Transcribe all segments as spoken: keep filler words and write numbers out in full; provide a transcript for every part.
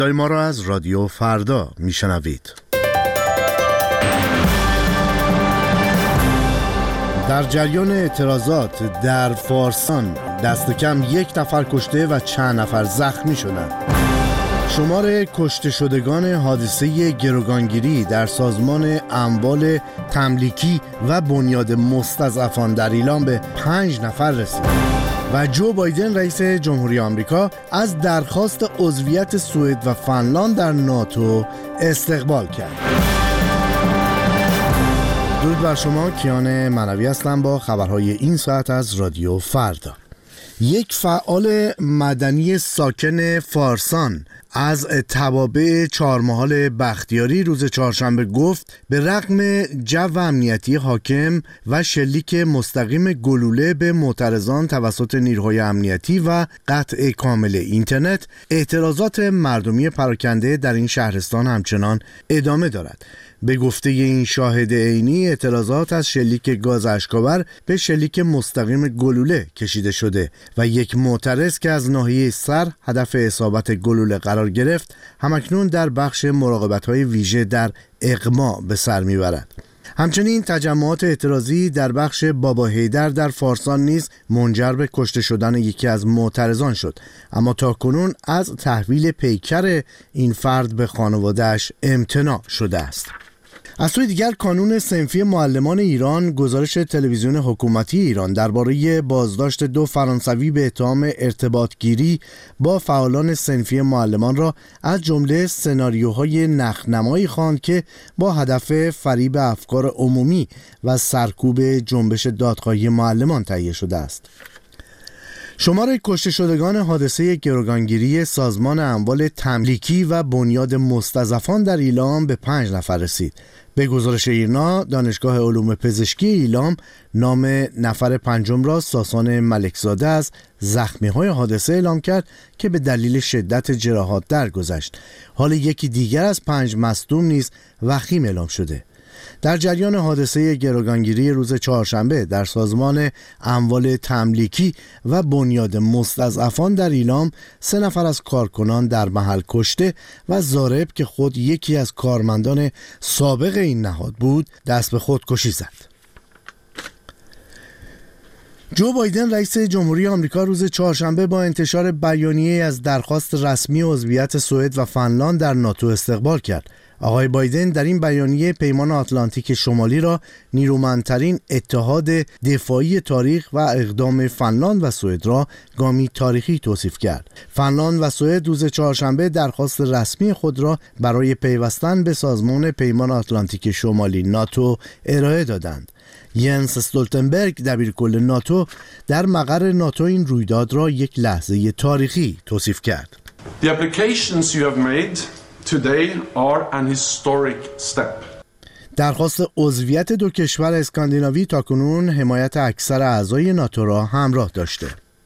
صدای ما را از رادیو فردا میشنوید. در جریان اعتراضات در فارسان دست کم یک نفر کشته و چند نفر زخمی شدند. شمار کشته شدگان حادثه گروگانگیری در سازمان اموال تملیکی و بنیاد مستضعفان در ایلام به پنج نفر رسید و جو بایدن رئیس جمهوری آمریکا از درخواست عضویت سوئد و فنلاند در ناتو استقبال کرد. درود بر شما، کیان منوی هستم با خبرهای این ساعت از رادیو فردا. یک فعال مدنی ساکن فارسان از توابع چهارمحال بختیاری روز چهارشنبه گفت به رغم جو امنیتی حاکم و شلیک مستقیم گلوله به معترضان توسط نیروهای امنیتی و قطع کامل اینترنت، اعتراضات مردمی پراکنده در این شهرستان همچنان ادامه دارد. به گفته این شاهد عینی، اعتراضات از شلیک گاز اشک‌آور به شلیک مستقیم گلوله کشیده شده و یک معترض که از ناحیه سر هدف اصابت گلوله قرار گرفت همکنون در بخش مراقبت‌های ویژه در اقما به سر میبرد. همچنین تجمعات اعتراضی در بخش بابا حیدر در فارسان نیز منجر به کشته شدن یکی از معترضان شد، اما تاکنون از تحویل پیکر این فرد به خانواده‌اش امتناع شده است. از سوی دیگر کانون صنفی معلمان ایران گزارش تلویزیون حکومتی ایران درباره بازداشت دو فرانسوی به اتهام ارتباط گیری با فعالان صنفی معلمان را از جمله سناریوهای نخنمایی خواند که با هدف فریب افکار عمومی و سرکوب جنبش دادخواهی معلمان تهیه شده است. شمار کشته شدگان حادثه گروگانگیری سازمان اموال تملیکی و بنیاد مستضعفان در ایلام به پنج نفر رسید. به گزارش ایرنا، دانشگاه علوم پزشکی ایلام نام نفر پنجم را ساسان ملکزاده از زخمی‌های حادثه اعلام کرد که به دلیل شدت جراحات درگذشت. حال یکی دیگر از پنج مصدوم نیز وخیم اعلام شده. در جریان حادثه گروگانگیری روز چهارشنبه در سازمان اموال تملیکی و بنیاد مستضعفان در ایلام، سه نفر از کارکنان در محل کشته و ضارب که خود یکی از کارمندان سابق این نهاد بود دست به خودکشی زد. جو بایدن رئیس جمهوری آمریکا روز چهارشنبه با انتشار بیانیه از درخواست رسمی عضویت سوئد و فنلاند در ناتو استقبال کرد. آقای بایدن در این بیانیه پیمان آتلانتیک شمالی را نیرومندترین اتحاد دفاعی تاریخ و اقدام فنلاند و سوئد را گامی تاریخی توصیف کرد. فنلاند و سوئد روز چهارشنبه درخواست رسمی خود را برای پیوستن به سازمان پیمان آتلانتیک شمالی ناتو ارائه دادند. ینس استولتنبرگ دبیرکل ناتو در مقر ناتو این رویداد را یک لحظه تاریخی توصیف کرد. The applications you have made today are an historic step. درخواست عضویت دو کشور اسکاندیناوی تاکنون حمایت اکثر اعضای ناتو را همراه داشته.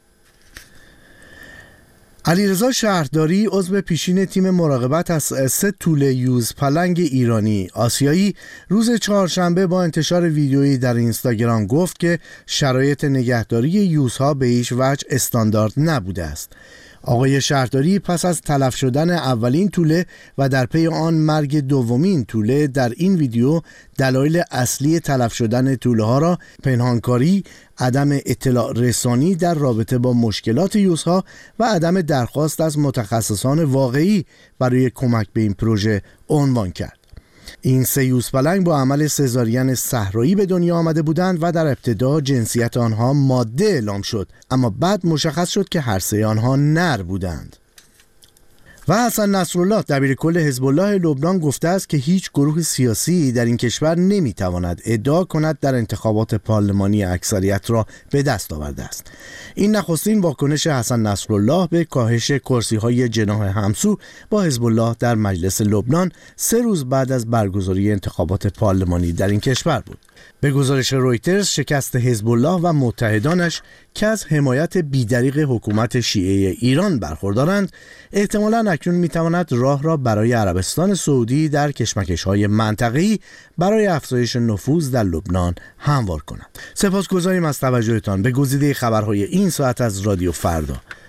علیرضا شهرداری عضو پیشین تیم مراقبت از سه توله یوز پلنگ ایرانی آسیایی روز چهارشنبه با انتشار ویدیویی در اینستاگرام گفت که شرایط نگهداری یوزها به هیچ وجه استاندارد نبوده است. آقای شهرداری پس از تلف شدن اولین توله و در پی آن مرگ دومین توله در این ویدیو دلایل اصلی تلف شدن توله ها را پنهانکاری، عدم اطلاع رسانی در رابطه با مشکلات یوزها و عدم درخواست از متخصصان واقعی برای کمک به این پروژه عنوان کرد. این سه یوز پلنگ با عمل سزارین صحرایی به دنیا آمده بودند و در ابتدا جنسیت آنها ماده اعلام شد، اما بعد مشخص شد که هر سه آنها نر بودند. و حسن نصرالله دبیرکل حزب الله لبنان گفته است که هیچ گروه سیاسی در این کشور نمیتواند ادعا کند در انتخابات پارلمانی اکثریت را به دست آورده است. این نخستین واکنش حسن نصرالله به کاهش کرسی‌های جناح همسو با حزب الله در مجلس لبنان سه روز بعد از برگزاری انتخابات پارلمانی در این کشور بود. به گزارش رویترز، شکست حزب الله و متحدانش که از حمایت بیدریغ حکومت شیعه ایران برخوردارند، احتمالاً اکنون میتواند راه را برای عربستان سعودی در کشمکش‌های منطقه‌ای برای افزایش نفوذ در لبنان هموار کند. سپاسگزاریم از توجهتان به گزیده خبرهای این ساعت از رادیو فردا.